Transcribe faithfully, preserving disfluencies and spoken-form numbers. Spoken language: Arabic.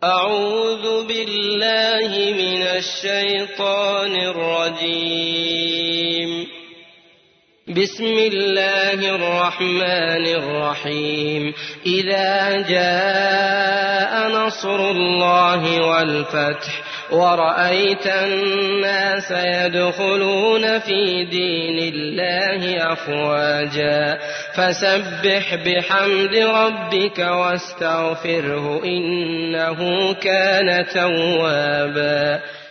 أعوذ بالله من الشيطان الرجيم. بسم الله الرحمن الرحيم. إذا جاء نصر الله والفتح ورأيت الناس يدخلون في دين الله أفواجا فسبح بحمد ربك واستغفره إنه كان توابا.